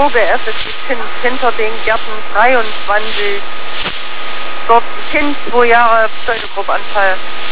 Vogel effektiv hinter den Gärten 23. Dort Kind, 2 Jahre, Pseudogrupppanfall.